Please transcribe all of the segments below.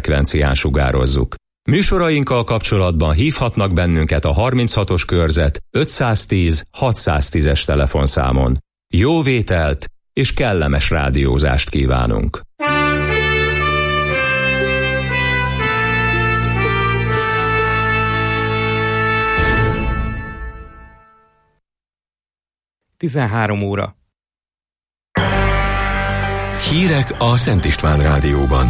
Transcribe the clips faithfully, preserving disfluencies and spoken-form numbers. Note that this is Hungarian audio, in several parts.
frekvencián sugározzuk. Műsorainkkal kapcsolatban hívhatnak bennünket a harminchatos körzet ötszáztíz hatszáztízes telefonszámon. Jó vételt és kellemes rádiózást kívánunk! tizenhárom óra. Hírek a Szent István Rádióban.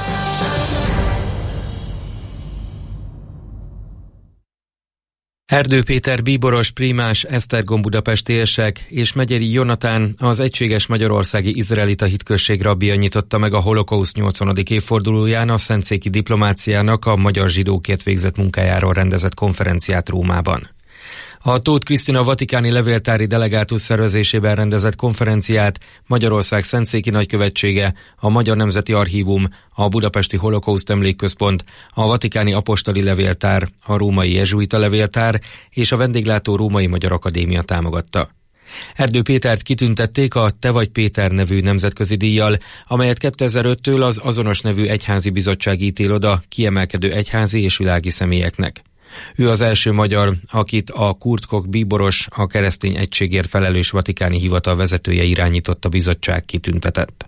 Erdő Péter bíboros prímás, Esztergom budapesti érsek és Megyeri Jonatán, az Egységes Magyarországi Izraelita Hitközség rabbija nyitotta meg a holokauszt nyolcvanadik évfordulóján a szentszéki diplomáciának a magyar zsidókért végzett munkájáról rendezett konferenciát Rómában. A Tóth Krisztina vatikáni levéltári delegátus szervezésében rendezett konferenciát Magyarország szentszéki nagykövetsége, a Magyar Nemzeti Archívum, a Budapesti Holokauszt Emlékközpont, a Vatikáni Apostoli Levéltár, a Római Jezsuita Levéltár és a vendéglátó Római Magyar Akadémia támogatta. Erdő Pétert kitüntették a Te vagy Péter nevű nemzetközi díjjal, amelyet kétezer-öttől az azonos nevű egyházi bizottság ítél oda kiemelkedő egyházi és világi személyeknek. Ő az első magyar, akit a Kurt Koch bíboros, a keresztény egységért felelős vatikáni hivatal vezetője irányított a bizottság kitüntetett.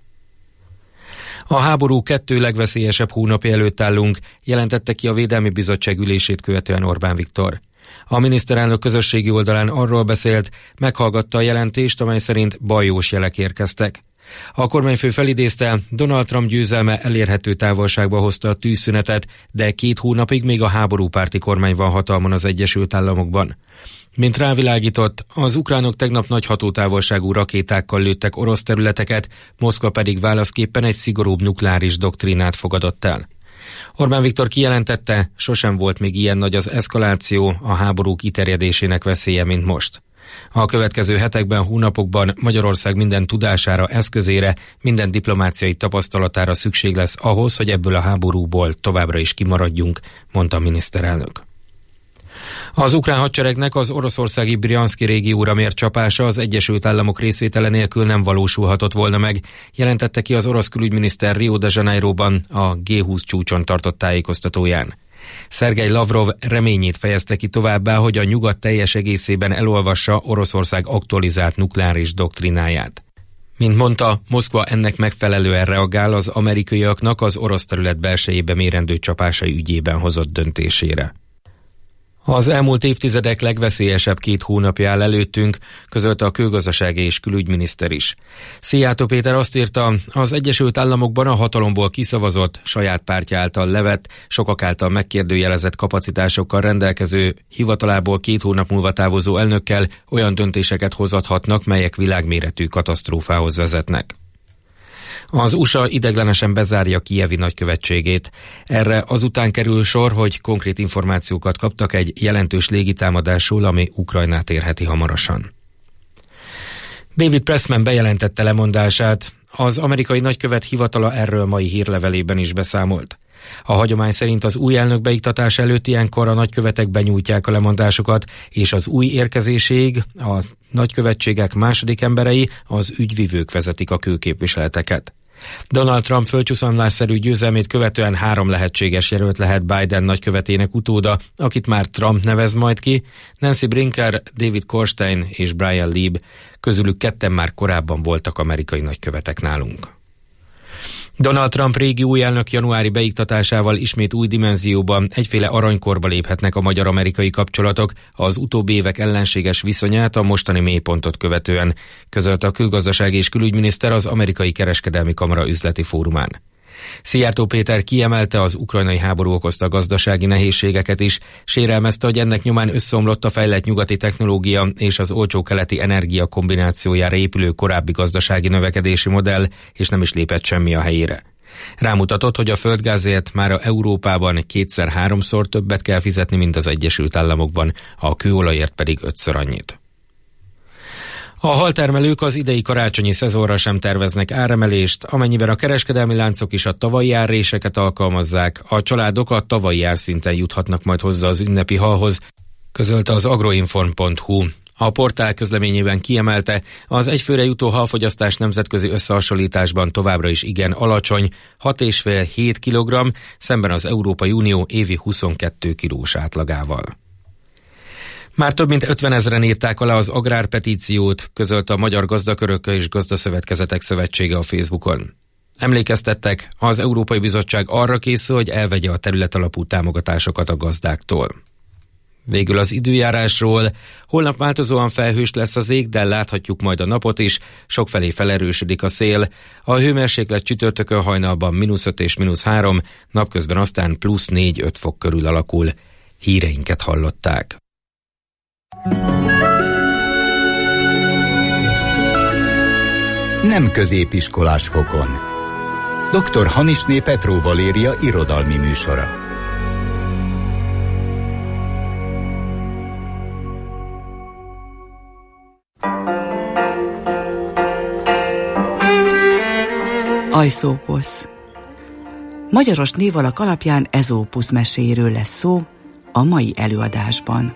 A háború kettő legveszélyesebb hónapja előtt állunk, jelentette ki a Védelmi Bizottság ülését követően Orbán Viktor. A miniszterelnök közösségi oldalán arról beszélt, meghallgatta a jelentést, amely szerint bajós jelek érkeztek. A kormányfő felidézte, Donald Trump győzelme elérhető távolságba hozta a tűzszünetet, de két hónapig még a háborúpárti kormány van hatalmon az Egyesült Államokban. Mint rávilágított, az ukránok tegnap nagy hatótávolságú rakétákkal lőttek orosz területeket, Moszkva pedig válaszképpen egy szigorúbb nukleáris doktrínát fogadott el. Orbán Viktor kijelentette, sosem volt még ilyen nagy az eszkaláció, a háború kiterjedésének veszélye, mint most. A következő hetekben, hónapokban Magyarország minden tudására, eszközére, minden diplomáciai tapasztalatára szükség lesz ahhoz, hogy ebből a háborúból továbbra is kimaradjunk, mondta a miniszterelnök. Az ukrán hadseregnek az oroszországi Brjanszki régióra mért csapása az Egyesült Államok részvétele nélkül nem valósulhatott volna meg, jelentette ki az orosz külügyminiszter Rio de Janeiroban a gé húsz csúcson tartott tájékoztatóján. Szergej Lavrov reményét fejezte ki továbbá, hogy a nyugat teljes egészében elolvassa Oroszország aktualizált nukleáris doktrináját. Mint mondta, Moszkva ennek megfelelően reagál az amerikaiaknak az orosz terület belsejébe mérendő csapásai ügyében hozott döntésére. Az elmúlt évtizedek legveszélyesebb két hónapja áll előttünk, közölte a kőgazdasági és külügyminiszter is. Szijjártó Péter azt írta, az Egyesült Államokban a hatalomból kiszavazott, saját pártja által levett, sokak által megkérdőjelezett kapacitásokkal rendelkező, hivatalából két hónap múlva távozó elnökkel olyan döntéseket hozathatnak, melyek világméretű katasztrófához vezetnek. Az u es á ideiglenesen bezárja kijevi nagykövetségét. Erre azután kerül sor, hogy konkrét információkat kaptak egy jelentős légitámadásról, ami Ukrajnát érheti hamarosan. David Pressman bejelentette lemondását. Az amerikai nagykövet hivatala erről mai hírlevelében is beszámolt. A hagyomány szerint az új elnök beiktatás előtt ilyenkor a nagykövetek benyújtják a lemondásokat, és az új érkezéséig a nagykövetségek második emberei, az ügyvivők vezetik a kőképviseleteket. Donald Trump földcsúszamlásszerű győzelmét követően három lehetséges jelölt lehet Biden nagykövetének utóda, akit már Trump nevez majd ki, Nancy Brinker, David Korstein és Brian Leib, közülük ketten már korábban voltak amerikai nagykövetek nálunk. Donald Trump régi új elnök januári beiktatásával ismét új dimenzióban, egyféle aranykorba léphetnek a magyar-amerikai kapcsolatok, az utóbbi évek ellenséges viszonyát a mostani mélypontot követően, közölte a külgazdasági és külügyminiszter az Amerikai Kereskedelmi Kamara üzleti fórumán. Szijjártó Péter kiemelte az ukrajnai háború okozta gazdasági nehézségeket is, sérelmezte, hogy ennek nyomán összeomlott a fejlett nyugati technológia és az olcsó keleti energia kombinációjára épülő korábbi gazdasági növekedési modell, és nem is lépett semmi a helyére. Rámutatott, hogy a földgázért már a Európában kétszer-háromszor többet kell fizetni, mint az Egyesült Államokban, a kőolajért pedig ötször annyit. A haltermelők az idei karácsonyi szezonra sem terveznek áremelést, amennyiben a kereskedelmi láncok is a tavalyi árréseket alkalmazzák, a családok a tavalyi árszinten juthatnak majd hozzá az ünnepi halhoz, közölte az agroinform pont hu. A portál közleményében kiemelte, az egyfőre jutó halfogyasztás nemzetközi összehasonlításban továbbra is igen alacsony, hat egész öt-hét kilogramm, szemben az Európai Unió évi huszonkettő kilós átlagával. Már több mint ötvenezren írták alá az agrárpetíciót, közölte a Magyar Gazdakörök és Gazdaszövetkezetek Szövetsége a Facebookon. Emlékeztettek, az Európai Bizottság arra készül, hogy elvegye a területalapú támogatásokat a gazdáktól. Végül az időjárásról. Holnap változóan felhős lesz az ég, de láthatjuk majd a napot is, sokfelé felerősödik a szél. A hőmérséklet csütörtökön hajnalban mínusz öt és mínusz három, napközben aztán plusz négy-öt fok körül alakul. Híreinket hallották. Nem középiskolás fokon. doktor Hanisné Petró Valéria irodalmi műsora. Ajszóposz. Magyaros névalak alapján Ezópusz meséjéről lesz szó a mai előadásban.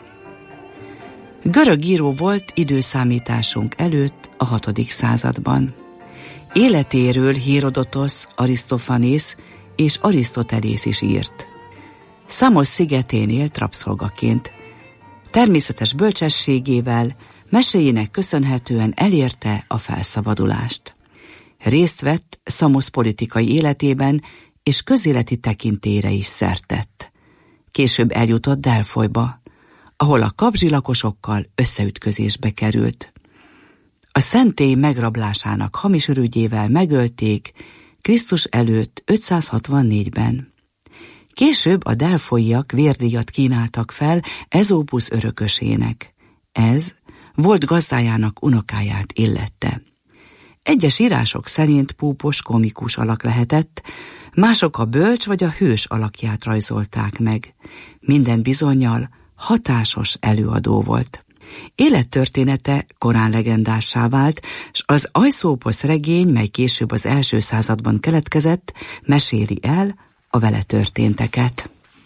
Görög író volt időszámításunk előtt a hatodik században. Életéről Hérodotosz, Arisztofanész és Arisztotelész is írt. Szamos szigetén élt rabszolgaként. Természetes bölcsességével, meséjének köszönhetően elérte a felszabadulást. Részt vett Szamosz politikai életében, és közéleti tekintélyre is szert tett. Később eljutott Delfolyba, ahol a kapzsi lakosokkal összeütközésbe került. A szentély megrablásának hamis ürügyével megölték Krisztus előtt ötszázhatvannégyben. Később a delfolyiak vérdíjat kínáltak fel Ezópusz örökösének. Ez volt gazdájának unokáját illette. Egyes írások szerint púpos komikus alak lehetett, mások a bölcs vagy a hős alakját rajzolták meg. Minden bizonnyal hatásos előadó volt. Élettörténete korán legendássá vált, s az Ajszóposz regény, mely később az első században keletkezett, meséli el a vele történteket.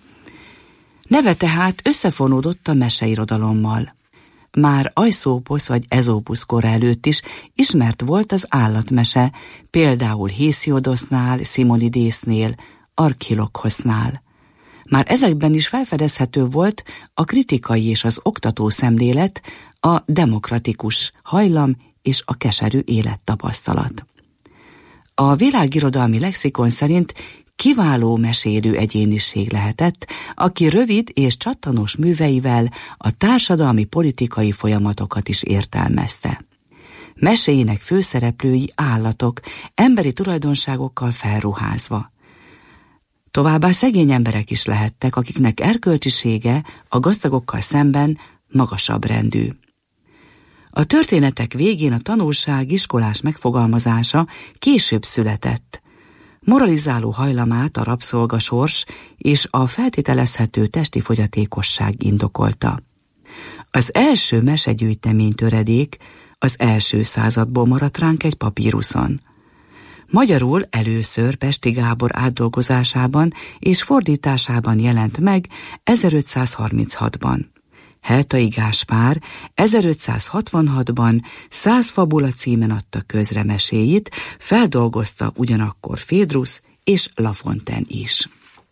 Neve tehát összefonódott a meseirodalommal. Már Ajszóposz vagy Ezópusz kora előtt is ismert volt az állatmese, például Hésiodosznál, Szimonidésznél, Archilokosznál. Már ezekben is felfedezhető volt a kritikai és az oktató szemlélet, a demokratikus hajlam és a keserű élettapasztalat. A világirodalmi lexikon szerint kiváló mesélő egyéniség lehetett, aki rövid és csattanós műveivel a társadalmi politikai folyamatokat is értelmezte. Meséinek főszereplői állatok, emberi tulajdonságokkal felruházva. Továbbá szegény emberek is lehettek, akiknek erkölcsisége a gazdagokkal szemben magasabb rendű. A történetek végén a tanulság iskolás megfogalmazása később született. Moralizáló hajlamát a rabszolgasors és a feltételezhető testi fogyatékosság indokolta. Az első mesegyűjtemény töredék az első századból maradt ránk egy papíruszon. Magyarul először Pesti Gábor átdolgozásában és fordításában jelent meg ezerötszázharminchatban. Heltai Gáspár ezerötszázhatvanhatban Száz fabula címen adta közre meséit, feldolgozta ugyanakkor Phédrusz és La Fontaine is.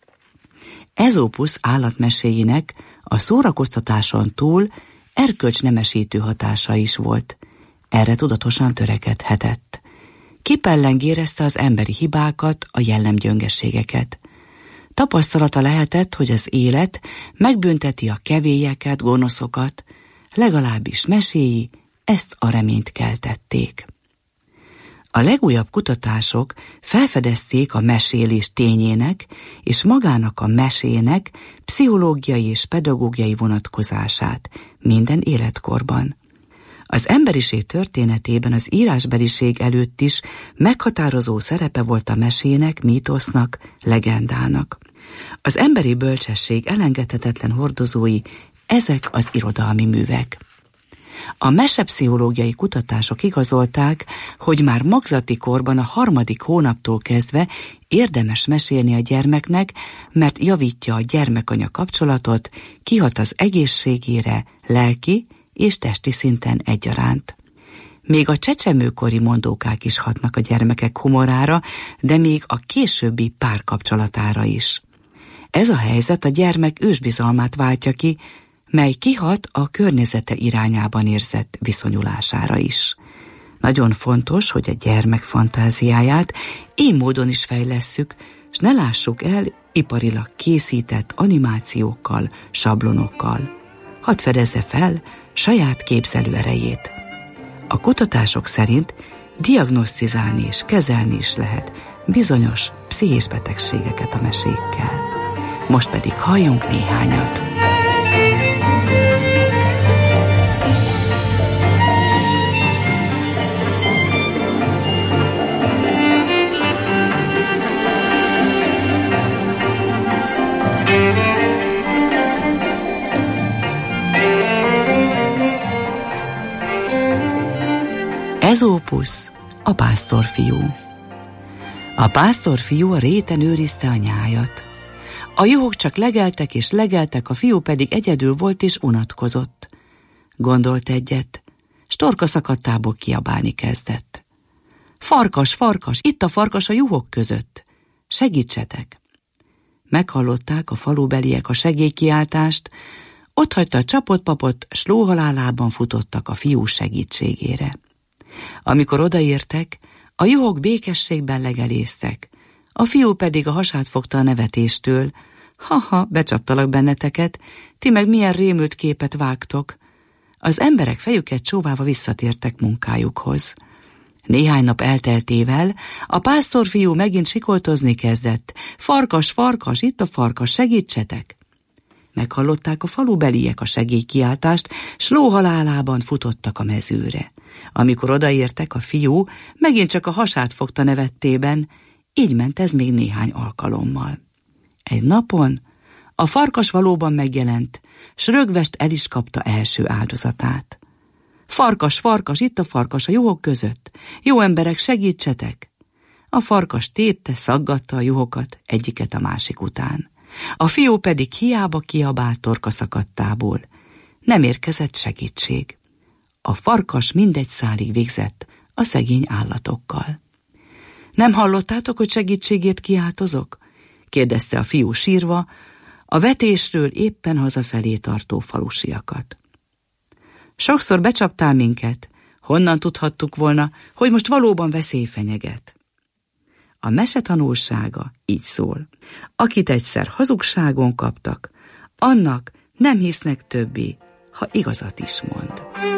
Ezópusz állatmeséinek a szórakoztatáson túl erkölcsnemesítő hatása is volt. Erre tudatosan törekedhetett. Kipellengérezte az emberi hibákat, a jellemgyöngességeket. Tapasztalata lehetett, hogy az élet megbünteti a kevélyeket, gonoszokat, legalábbis meséi ezt a reményt keltették. A legújabb kutatások felfedezték a mesélés tényének és magának a mesének pszichológiai és pedagógiai vonatkozását minden életkorban. Az emberiség történetében az írásbeliség előtt is meghatározó szerepe volt a mesének, mítosznak, legendának. Az emberi bölcsesség elengedhetetlen hordozói ezek az irodalmi művek. A mesepszichológiai kutatások igazolták, hogy már magzati korban a harmadik hónaptól kezdve érdemes mesélni a gyermeknek, mert javítja a gyermek-anya kapcsolatot, kihat az egészségére, lelki és testi szinten egyaránt. Még a csecsemőkori mondókák is hatnak a gyermekek humorára, de még a későbbi párkapcsolatára is. Ez a helyzet a gyermek ősbizalmát váltja ki, mely kihat a környezete irányában érzett viszonyulására is. Nagyon fontos, hogy a gyermek fantáziáját így módon is fejlesszük, s ne lássuk el iparilag készített animációkkal, sablonokkal. Hadd fedezze fel saját képzelő erejét. A kutatások szerint diagnosztizálni és kezelni is lehet bizonyos pszichés betegségeket a mesékkel. Most pedig halljunk néhányat. Ezópusz, a pásztorfiú. A pásztorfiú a réten őrizte a nyájat. A juhok csak legeltek és legeltek, a fiú pedig egyedül volt és unatkozott. Gondolt egyet, s torka szakadtából kiabálni kezdett. Farkas, farkas, itt a farkas a juhok között. Segítsetek! Meghallották a falubeliek a segélykiáltást, otthagyta a csapott papot, s lóhalálában futottak a fiú segítségére. Amikor odaértek, a juhok békességben legelésztek, a fiú pedig a hasát fogta a nevetéstől. Ha-ha, becsaptalak benneteket, ti meg milyen rémült képet vágtok. Az emberek fejüket csóválva visszatértek munkájukhoz. Néhány nap elteltével a pásztorfiú megint sikoltozni kezdett. Farkas, farkas, itt a farkas, segítsetek! Meghallották a falubeliek a segélykiáltást, s lóhalálában futottak a mezőre. Amikor odaértek, a fiú megint csak a hasát fogta nevettében, így ment ez még néhány alkalommal. Egy napon a farkas valóban megjelent, s rögvest el is kapta első áldozatát. Farkas, farkas, itt a farkas a juhok között. Jó emberek, segítsetek! A farkas tépte, szaggatta a juhokat egyiket a másik után. A fiú pedig hiába kiabált torka szakadtából. Nem érkezett segítség. A farkas mindegy szálig végzett a szegény állatokkal. Nem hallottátok, hogy segítségét kiáltozok? Kérdezte a fiú sírva a vetésről éppen hazafelé tartó falusiakat. Sokszor becsaptál minket, honnan tudhattuk volna, hogy most valóban veszély fenyeget? A mese tanulsága így szól. Akit egyszer hazugságon kaptak, annak nem hisznek többé, ha igazat is mond.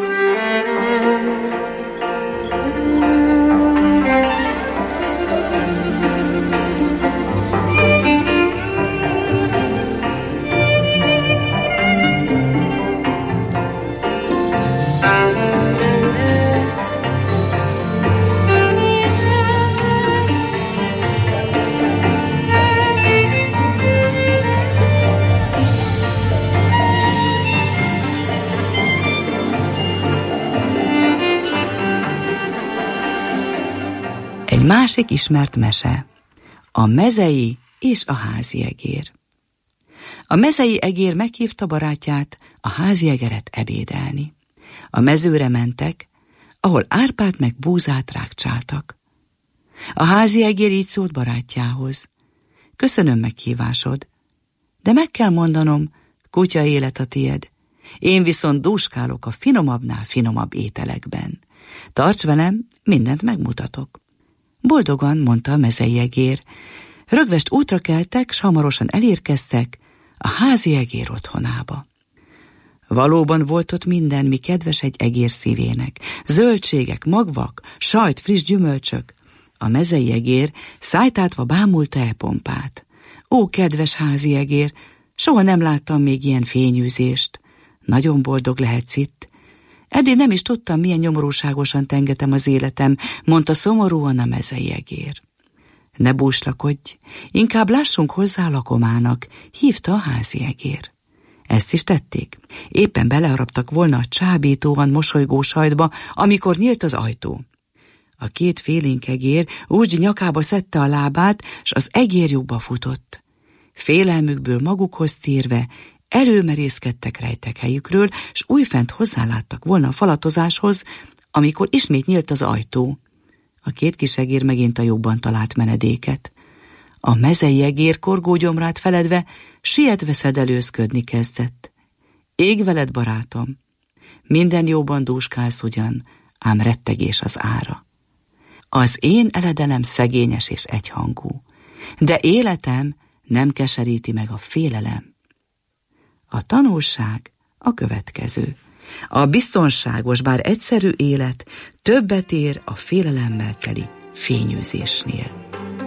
Másik ismert mese, a mezei és a házi egér. A mezei egér meghívta barátját, a házi egeret ebédelni. A mezőre mentek, ahol árpát meg búzát rágcsáltak. A házi egér így szólt barátjához. Köszönöm meghívásod, de meg kell mondanom, kutya élet a tied. Én viszont dúskálok a finomabbnál finomabb ételekben. Tarts velem, mindent megmutatok. Boldogan, mondta a mezei egér. Rögvest útra keltek, s hamarosan elérkeztek a házi egér otthonába. Valóban volt ott minden, mi kedves egy egér szívének. Zöldségek, magvak, sajt, friss gyümölcsök. A mezei egér szájtátva bámulta e pompát. Ó, kedves házi egér, soha nem láttam még ilyen fényűzést. Nagyon boldog lehetsz itt. Eddig nem is tudtam, milyen nyomorúságosan tengetem az életem, mondta szomorúan a mezei egér. Ne búslakodj, inkább lássunk hozzá a lakomának, hívta a házi egér. Ezt is tették. Éppen beleharaptak volna a csábítóan mosolygó sajtba, amikor nyílt az ajtó. A két félénk egér úgy nyakába szedte a lábát, s az egérjukba futott. Félelmükből magukhoz térve előmerészkedtek rejtek helyükről, s újfent hozzáláttak volna a falatozáshoz, amikor ismét nyílt az ajtó. A két kis egér megint a jobban talált menedéket. A mezei egér korgógyomrát feledve sietve szedelőzködni kezdett. Ég veled, barátom! Minden jóban dúskálsz ugyan, ám rettegés az ára. Az én eledelem szegényes és egyhangú, de életem nem keseríti meg a félelem. A tanulság a következő. A biztonságos, bár egyszerű élet többet ér a félelemmel teli fényűzésnél.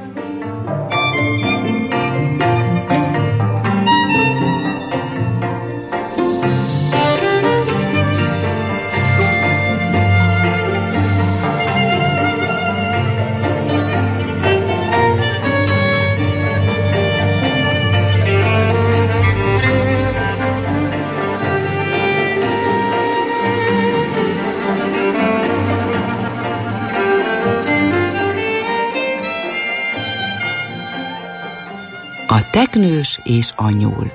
A teknős és a nyúl.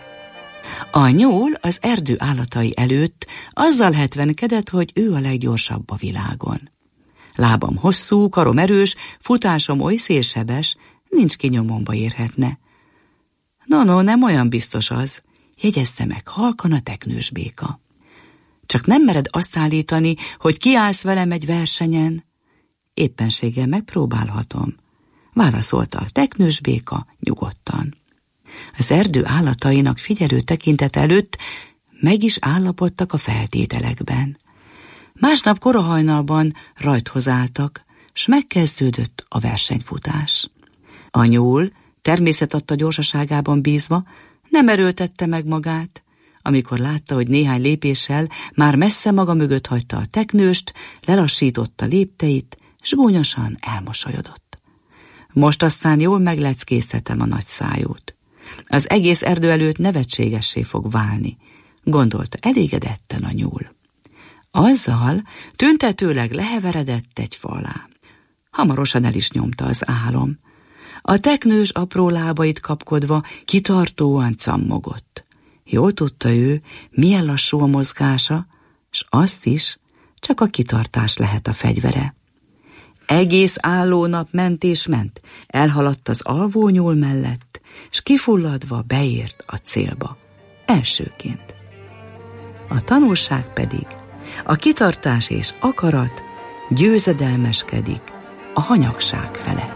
A nyúl az erdő állatai előtt azzal hetvenkedett, hogy ő a leggyorsabb a világon. Lábam hosszú, karom erős, futásom oly szélsebes, nincs ki nyomomba érhetne. No, no, nem olyan biztos az, jegyezte meg halkan a teknős béka. Csak nem mered azt állítani, hogy kiállsz velem egy versenyen? Éppenséggel megpróbálhatom, válaszolta a teknős béka nyugodtan. Az erdő állatainak figyelő tekintet előtt meg is állapodtak a feltételekben. Másnap korahajnalban rajthoz álltak, s megkezdődött a versenyfutás. A nyúl természetadta gyorsaságában bízva nem erőltette meg magát. Amikor látta, hogy néhány lépéssel már messze maga mögött hagyta a teknőst, lelassította lépteit, s gúnyosan elmosolyodott. Most aztán jól megleckéztetem a nagy szájót. Az egész erdő előtt nevetségessé fog válni, gondolta elégedetten a nyúl. Azzal tüntetőleg leheveredett egy fa alá. Hamarosan el is nyomta az álom. A teknős apró lábait kapkodva kitartóan cammogott. Jól tudta ő, milyen lassú a mozgása, s azt is, csak a kitartás lehet a fegyvere. Egész álló nap ment és ment, elhaladt az alvó nyúl mellett, s kifulladva beért a célba, elsőként. A tanulság pedig, a kitartás és akarat győzedelmeskedik a hanyagság felett.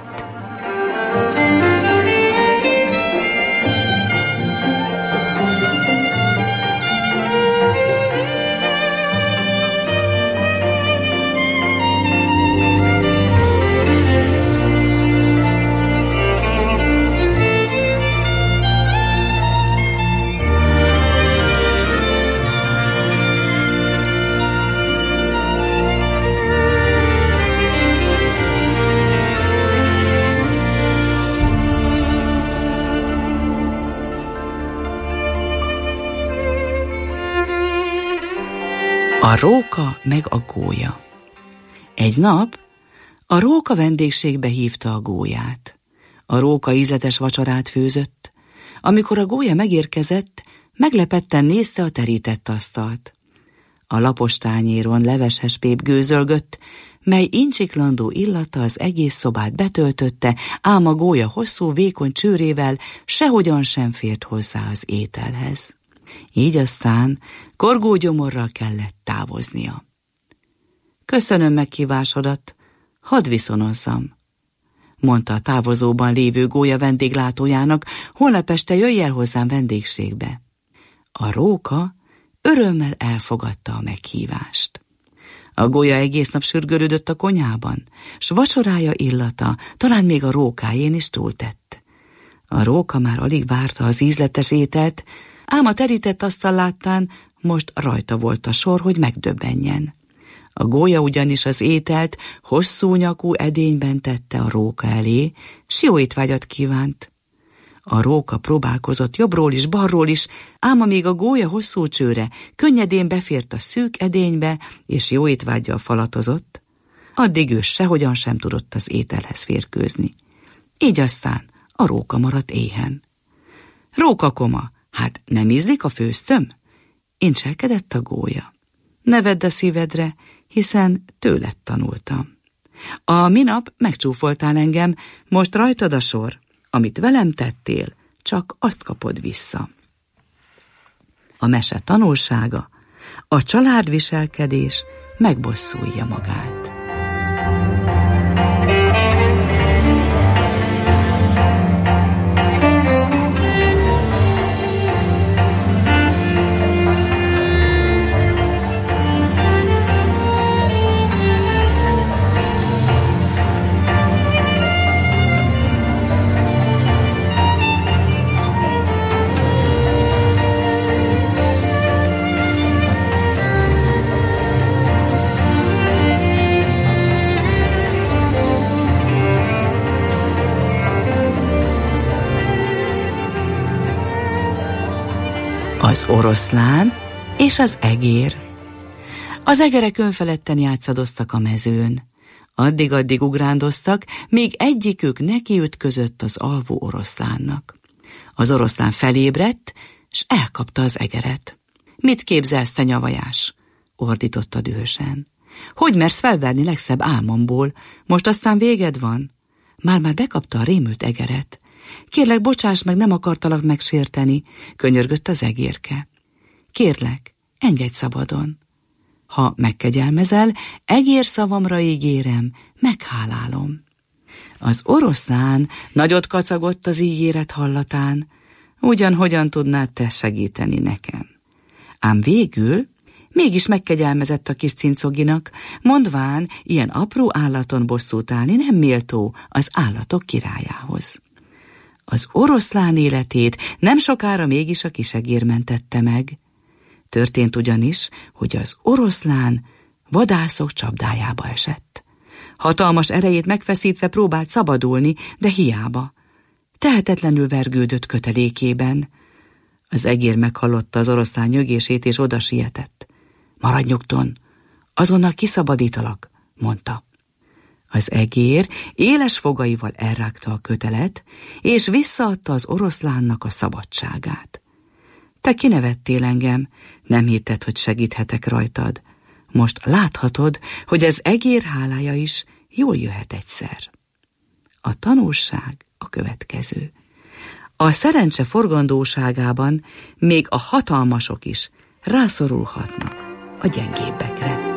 A róka meg a gólya. Egy nap a róka vendégségbe hívta a gólyát. A róka ízletes vacsorát főzött. Amikor a gólya megérkezett, meglepetten nézte a terített asztalt. A lapos tányéron leveses pép gőzölgött, mely incsiklandó illata az egész szobát betöltötte, ám a gólya hosszú, vékony csőrével sehogyan sem fért hozzá az ételhez. Így aztán korgógyomorral kellett távoznia. Köszönöm meghívásodat, hadd viszonozzam, mondta a távozóban lévő gólya vendéglátójának, holnap este jöjj el hozzám vendégségbe. A róka örömmel elfogadta a meghívást. A gólya egész nap sürgölődött a konyhában, s vacsorája illata talán még a rókájén is túltett. A róka már alig várta az ízletes ételt, ám a terített asztal láttán most rajta volt a sor, hogy megdöbbenjen. A gólya ugyanis az ételt hosszú nyakú edényben tette a róka elé, s jó étvágyat kívánt. A róka próbálkozott jobbról is, balról is, ám amíg a gólya hosszú csőre könnyedén befért a szűk edénybe, és jó étvággyal falatozott, addig ő sehogyan sem tudott az ételhez férkőzni. Így aztán a róka maradt éhen. Rókakoma, Hát nem ízlik a főztöm? Incselkedett a gólya. Ne vedd a szívedre, hiszen tőled tanultam. A minap megcsúfoltál engem, most rajtad a sor. Amit velem tettél, csak azt kapod vissza. A mese tanulsága, a családviselkedés megbosszulja magát. Az oroszlán és az egér. Az egerek önfeledten játszadoztak a mezőn. Addig-addig ugrándoztak, míg egyikük nekiütközött az alvó oroszlánnak. Az oroszlán felébredt, s elkapta az egeret. Mit képzelsz, te nyavajás? Ordította dühösen. Hogy mersz felverni legszebb álmomból? Most aztán véged van? Már-már bekapta a rémült egeret. Kérlek, bocsáss meg, nem akartalak megsérteni, könyörgött az egérke. Kérlek, engedj szabadon. Ha megkegyelmezel, egér szavamra ígérem, meghálálom. Az oroszlán nagyot kacagott az ígéret hallatán, ugyan hogyan tudnád te segíteni nekem. Ám végül mégis megkegyelmezett a kis cincoginak, mondván, ilyen apró állaton bosszút állni nem méltó az állatok királyához. Az oroszlán életét nem sokára mégis a kisegér mentette meg. Történt ugyanis, hogy az oroszlán vadászok csapdájába esett. Hatalmas erejét megfeszítve próbált szabadulni, de hiába. Tehetetlenül vergődött kötelékében. Az egér meghallotta az oroszlán nyögését, és oda sietett. Maradj nyugton, azonnal kiszabadítalak, mondta. Az egér éles fogaival elrágta a kötelet, és visszaadta az oroszlánnak a szabadságát. Te kinevettél engem, nem hitted, hogy segíthetek rajtad. Most láthatod, hogy az egér hálája is jól jöhet egyszer. A tanulság a következő. A szerencse forgandóságában még a hatalmasok is rászorulhatnak a gyengébbekre.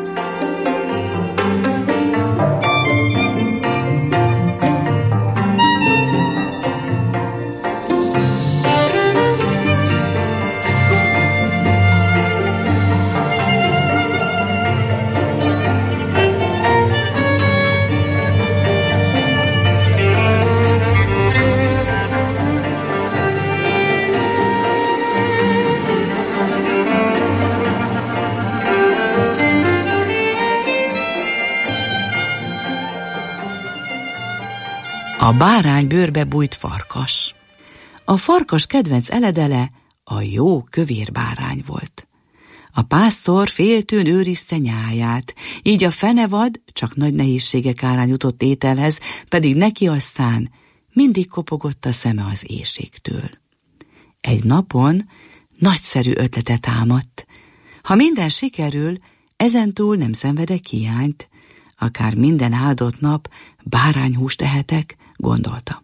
A bárány bőrbe bújt farkas. A farkas kedvenc eledele a jó kövér bárány volt. A pásztor féltőn őrizte nyáját, így a fenevad csak nagy nehézségek árán jutott ételhez, pedig neki aztán mindig kopogott a szeme az éhségtől. Egy napon nagyszerű ötletet támadt. Ha minden sikerül, ezentúl nem szenvedek hiányt, akár minden áldott nap bárányhúst ehetek, gondolta.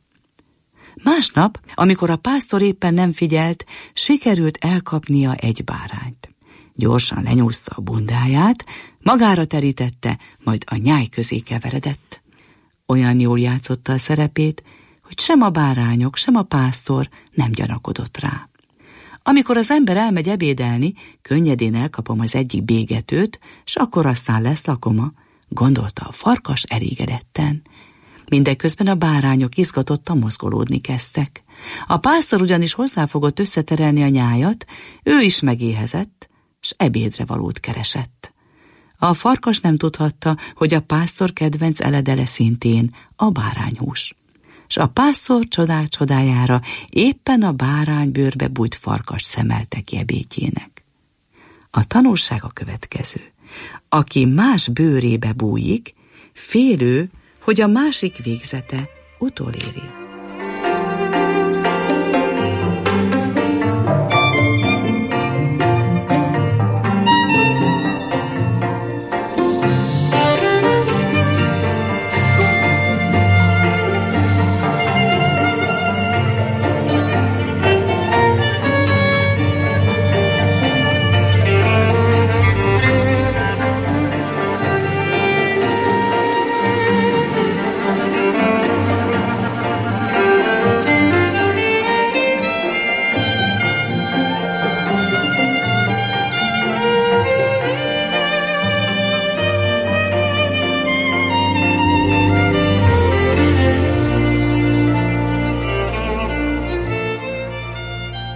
Másnap, amikor a pásztor éppen nem figyelt, sikerült elkapnia egy bárányt. Gyorsan lenyúzta a bundáját, magára terítette, majd a nyáj közé keveredett. Olyan jól játszotta a szerepét, hogy sem a bárányok, sem a pásztor nem gyanakodott rá. Amikor az ember elmegy ebédelni, könnyedén elkapom az egyik bégetőt, s akkor aztán lesz lakoma, gondolta a farkas elégedetten. Mindeközben a bárányok izgatottan mozgolódni kezdtek. A pásztor ugyanis hozzáfogott összeterelni a nyájat, ő is megéhezett, s ebédre valót keresett. A farkas nem tudhatta, hogy a pásztor kedvenc eledele szintén a bárányhús. S a pásztor csodák csodájára éppen a bárány bőrbe bújt farkas szemelte ki ebédjének. A tanulság a következő. Aki más bőrébe bújik, félő, hogy a másik végzete utoléri.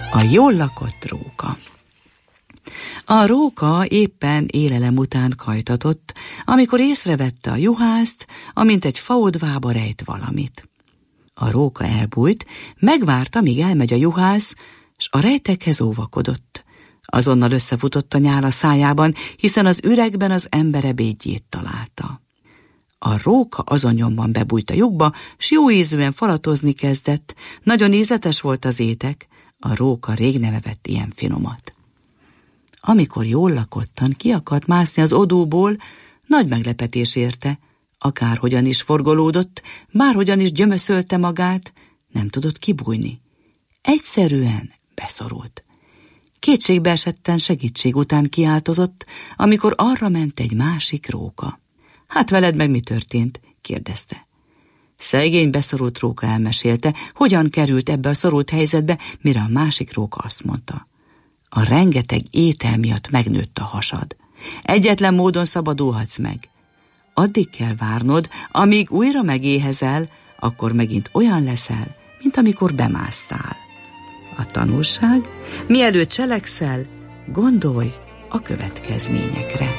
A jól lakott róka. A róka éppen élelem után kajtatott, amikor észrevette a juhászt, amint egy faodvába rejt valamit. A róka elbújt, megvárta, míg elmegy a juhász, s a rejtekhez óvakodott. Azonnal összefutott a nyál a szájában, hiszen az üregben az ember ebédjét találta. A róka azon nyomban bebújt a lyukba, s jó ízűen falatozni kezdett. Nagyon ízletes volt az étek, a róka rég nem evett ilyen finomat. Amikor jól lakottan ki akart mászni az odóból, nagy meglepetés érte. Akárhogyan is forgolódott, bárhogyan is gyömöszölte magát, nem tudott kibújni. Egyszerűen beszorult. Kétségbeesetten segítség után kiáltozott, amikor arra ment egy másik róka. Hát veled meg mi történt? Kérdezte. Szegény beszorult róka elmesélte, hogyan került ebbe a szorult helyzetbe, mire a másik róka azt mondta. A rengeteg étel miatt megnőtt a hasad. Egyetlen módon szabadulhatsz meg. Addig kell várnod, amíg újra megéhezel, akkor megint olyan leszel, mint amikor bemásztál. A tanulság, mielőtt cselekszel, gondolj a következményekre.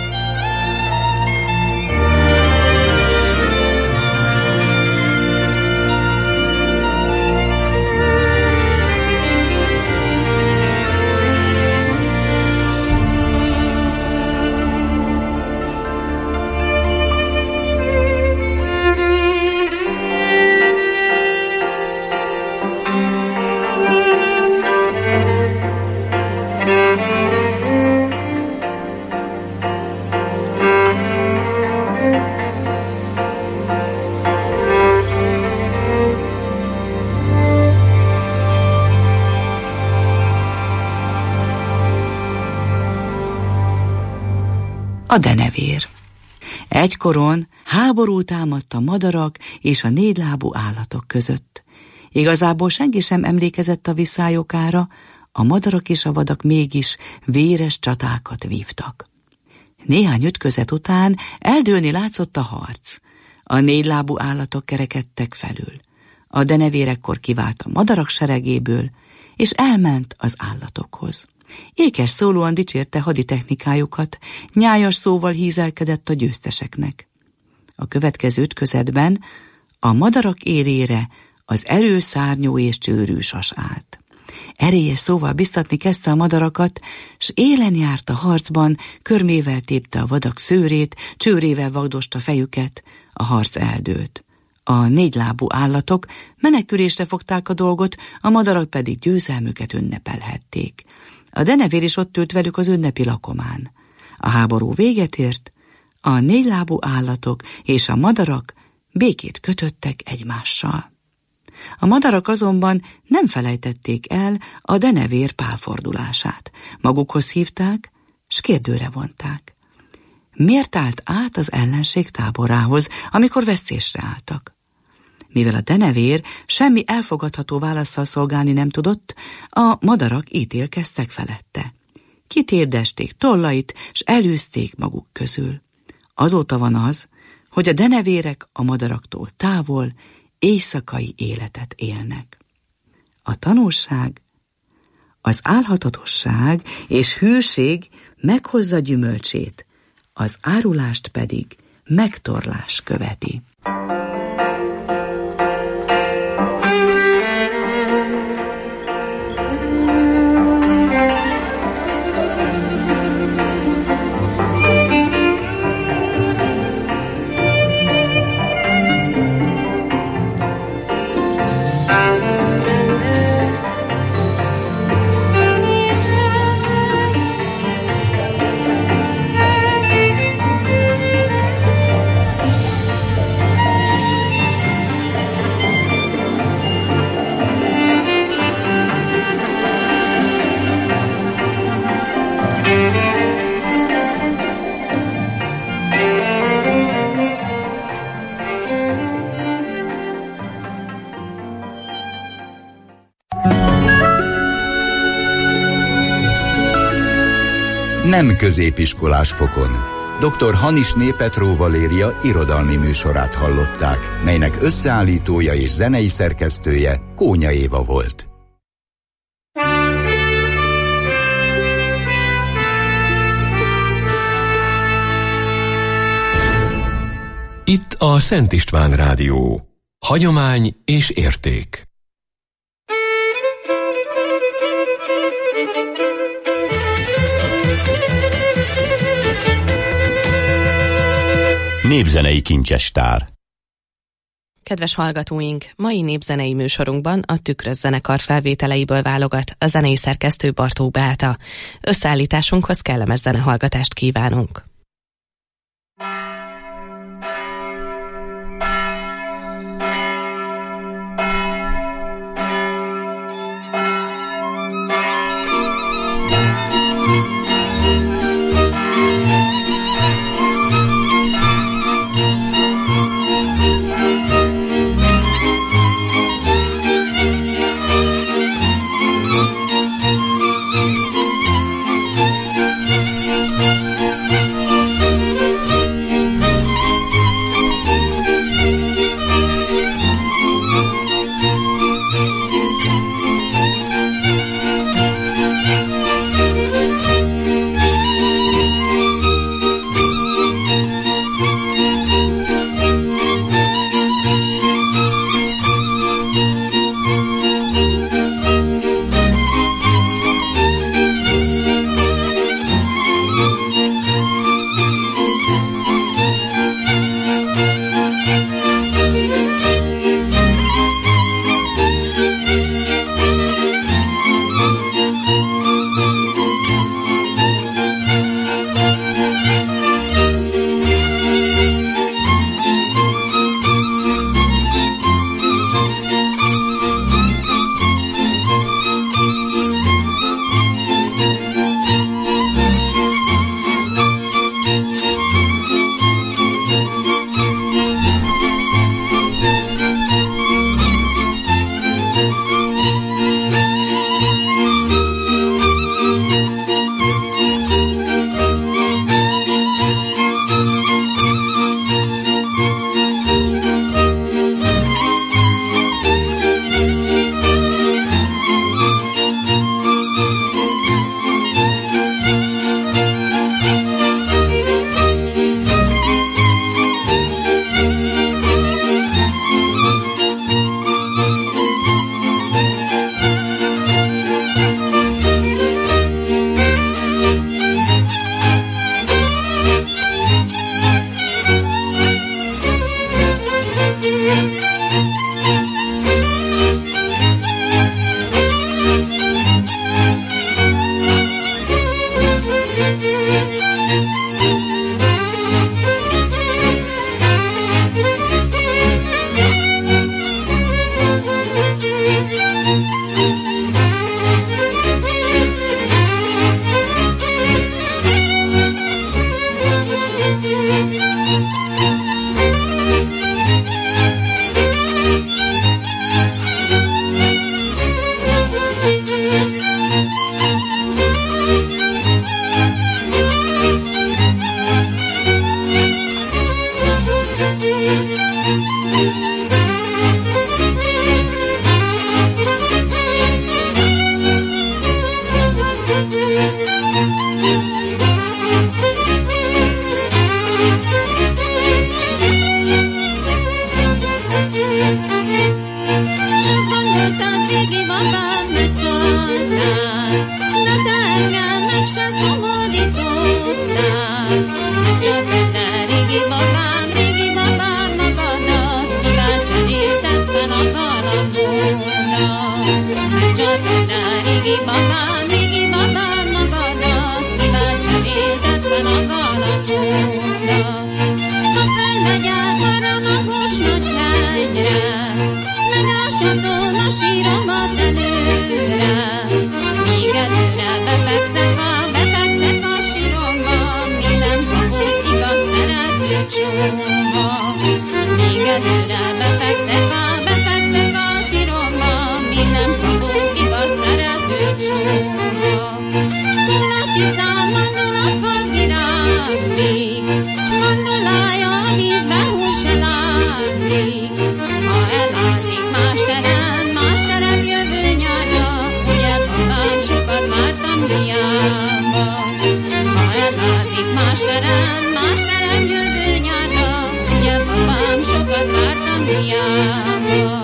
A denevér. Egykoron háború támadt a madarak és a négylábú állatok között. Igazából senki sem emlékezett a viszályokára, a madarak és a vadak mégis véres csatákat vívtak. Néhány ütközet után eldőlni látszott a harc. A négylábú állatok kerekedtek felül. A denevér ekkor kivált a madarak seregéből, és elment az állatokhoz. Ékes szólóan dicsérte haditechnikájukat, nyájas szóval hízelkedett a győzteseknek. A következő ütközetben a madarak élére az erőszárnyú és csőrű sas állt. Erélyes szóval biztatni kezdte a madarakat, s élen járt a harcban, körmével tépte a vadak szőrét, csőrével vagdosta fejüket, a harc eldőlt. A négylábú állatok menekülésre fogták a dolgot, a madarak pedig győzelmüket ünnepelhették. A denevér is ott ült velük az ünnepi lakomán. A háború véget ért, a négylábú állatok és a madarak békét kötöttek egymással. A madarak azonban nem felejtették el a denevér pálfordulását. Magukhoz hívták, s kérdőre vonták. Miért állt át az ellenség táborához, amikor vesztésre álltak? Mivel a denevér semmi elfogadható válasszal szolgálni nem tudott, a madarak ítélkeztek felette. Kitérdesték tollait, s elűzték maguk közül. Azóta van az, hogy a denevérek a madaraktól távol, éjszakai életet élnek. A tanulság, az álhatatosság és hűség meghozza gyümölcsét, az árulást pedig megtorlás követi. Nem középiskolás fokon. doktor Hanisné Petró Valéria irodalmi műsorát hallották, melynek összeállítója és zenei szerkesztője Kónya Éva volt. Itt a Szent István Rádió. Hagyomány és érték. Népzenei kincsestár. Kedves hallgatóink, mai népzenei műsorunkban a Tükrös zenekar felvételeiből válogat a zenei szerkesztő Bartók Beáta. Összeállításunkhoz kellemes zenehallgatást kívánunk. Más terem, más terem jövő nyárra, Gyerpapám, sokat vártam hiába.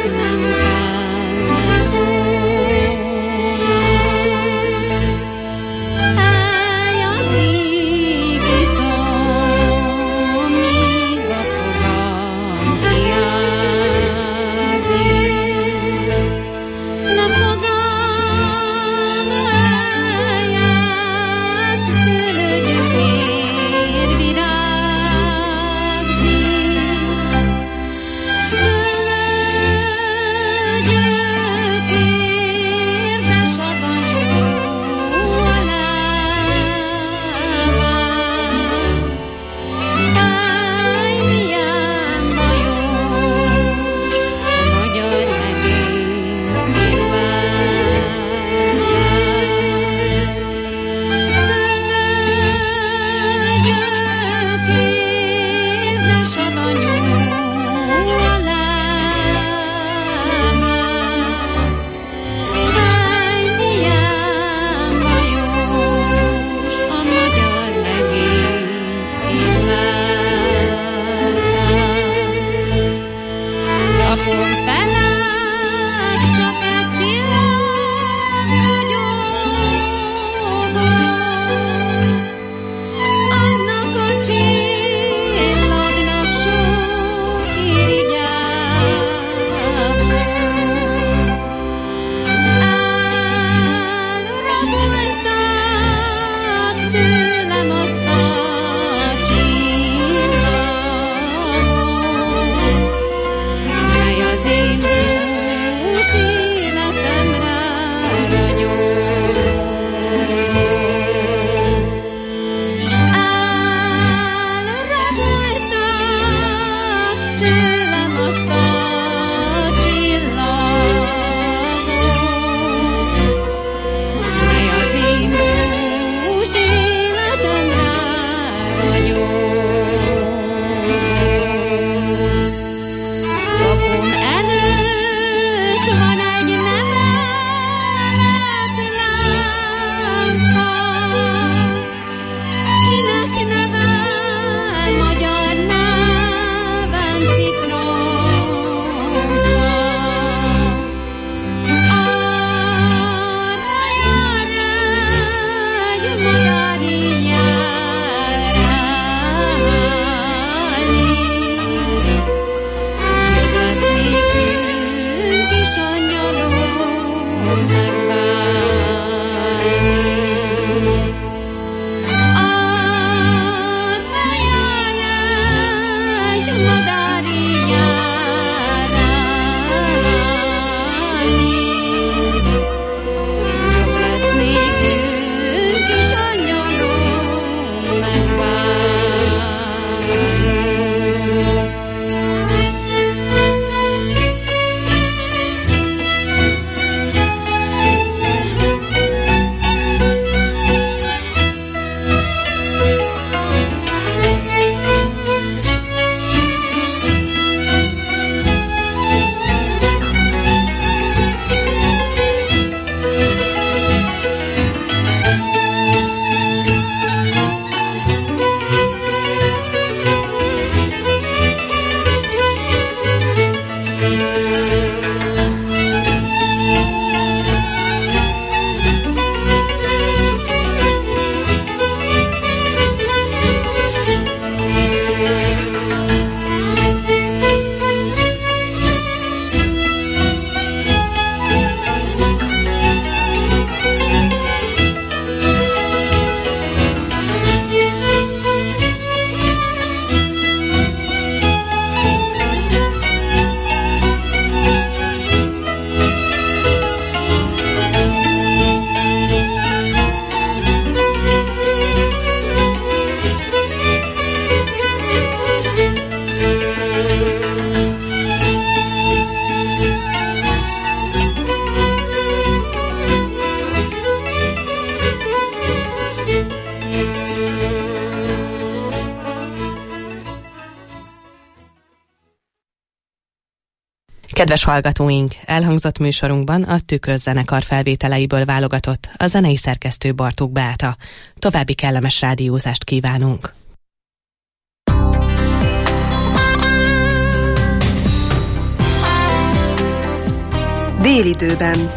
Kedves hallgatóink, elhangzott műsorunkban a Tükröz zenekar felvételeiből válogatott a zenei szerkesztő Bartók Beáta. További kellemes rádiózást kívánunk! Délidőben.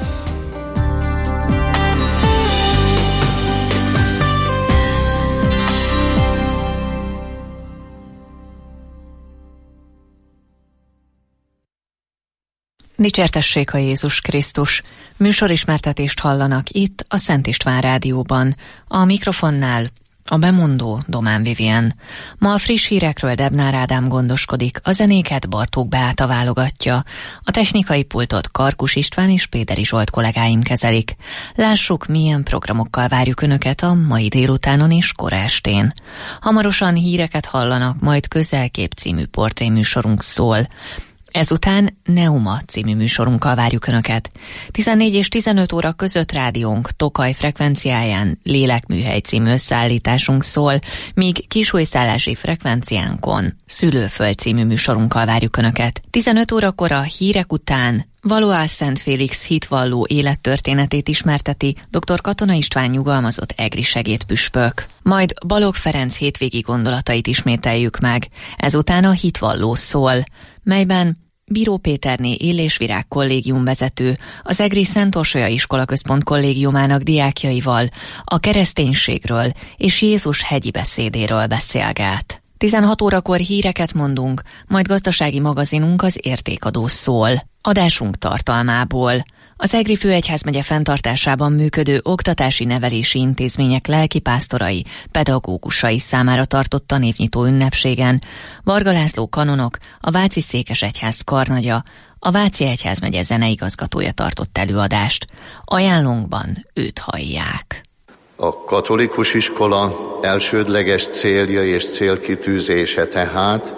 Dicsértessék a Jézus Krisztus! Műsorismertetést hallanak itt a Szent István Rádióban. A mikrofonnál a bemondó Domán Vivien. Ma a friss hírekről Debnár Ádám gondoskodik, a zenéket Bartók Beáta válogatja. A technikai pultot Karkus István és Péteri Zsolt kollégáim kezelik. Lássuk, milyen programokkal várjuk Önöket a mai délutánon és kora estén. Hamarosan híreket hallanak, majd Közelkép című portréműsorunk szól. Ezután Neuma című műsorunkkal várjuk Önöket. tizennégy és tizenöt óra között rádiónk Tokaj frekvenciáján Lélekműhely című összeállításunk szól, míg kisújszállási frekvenciánkon Szülőföld című műsorunkkal várjuk Önöket. tizenöt órakor a hírek után Valois Szent Félix hitvalló élettörténetét ismerteti dr. Katona István nyugalmazott egri segédpüspök. Majd Balogh Ferenc hétvégi gondolatait ismételjük meg, ezután a hitvalló szól, melyben Bíró Péterné Illésvirág kollégium vezető az egri Szent Orsolya Iskolaközpont kollégiumának diákjaival a kereszténységről és Jézus hegyi beszédéről beszélget. tizenhat órakor híreket mondunk, majd gazdasági magazinunk az Értékadó szól. Adásunk tartalmából. Az Egri Főegyházmegye fenntartásában működő oktatási nevelési intézmények lelkipásztorai, pedagógusai számára tartott tanévnyitó ünnepségen Varga László kanonok, a Váci Székesegyház karnagya, a Váci Egyházmegye zeneigazgatója tartott előadást. Ajánlónkban őt hallják. A katolikus iskola elsődleges célja és célkitűzése tehát,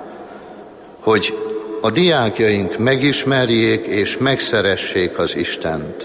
hogy a diákjaink megismerjék és megszeressék az Istent.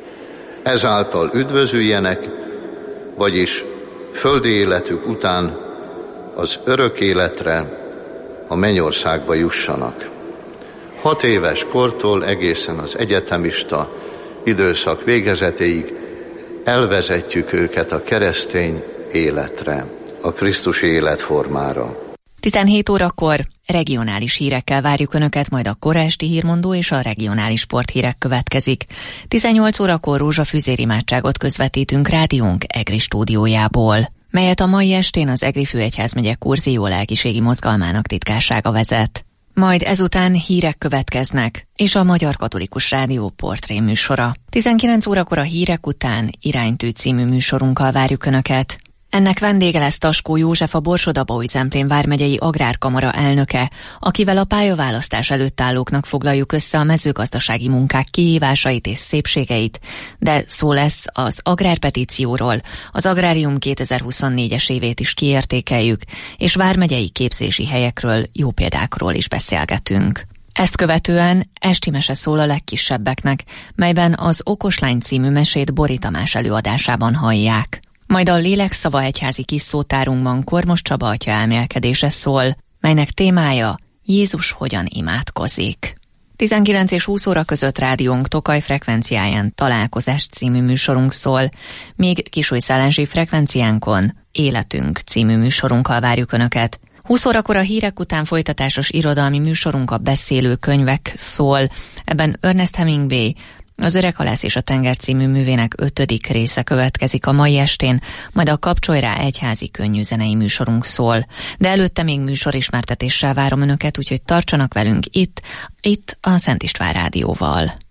Ezáltal üdvözüljenek, vagyis földi életük után az örök életre, a mennyországba jussanak. Hat éves kortól egészen az egyetemista időszak végezetéig elvezetjük őket a keresztény életre, a krisztusi életformára. tizenhét órakor regionális hírekkel várjuk Önöket, majd a kora esti hírmondó és a regionális sporthírek következik. tizennyolc órakor rózsafűzér imádságot közvetítünk rádiónk egri stúdiójából, melyet a mai estén az Egri Főegyházmegye Kurzió lelkiségi mozgalmának titkársága vezet. Majd ezután hírek következnek, és a Magyar Katolikus Rádió portré műsora. tizenkilenc órakor a hírek után Iránytű című műsorunkkal várjuk Önöket. Ennek vendége lesz Taskó József, a Borsod-Abaúj-Zemplén vármegyei Agrárkamara elnöke, akivel a pályaválasztás előtt állóknak foglaljuk össze a mezőgazdasági munkák kihívásait és szépségeit, de szó lesz az agrárpetícióról, az Agrárium kétezer-huszonnégyes évét is kiértékeljük, és vármegyei képzési helyekről, jó példákról is beszélgetünk. Ezt követően esti mese szól a legkisebbeknek, melyben az Okoslány című mesét Bori Tamás előadásában hallják. Majd a Lélekszava egyházi kis szótárunkban Kormos Csaba atya elmélkedése szól, melynek témája Jézus hogyan imádkozik. tizenkilenc és húsz óra között rádiónk Tokaj frekvenciáján Találkozás című műsorunk szól, míg kisújszállási frekvenciánkon Életünk című műsorunkkal várjuk Önöket. húsz órakor a hírek után folytatásos irodalmi műsorunk a Beszélő könyvek szól, ebben Ernest Hemingway Az Öreg halász és a tenger című művének ötödik része következik a mai estén, majd a Kapcsolj rá egyházi könnyűzenei műsorunk szól. De előtte még műsorismertetéssel várom Önöket, úgyhogy tartsanak velünk itt, itt a Szent István Rádióval.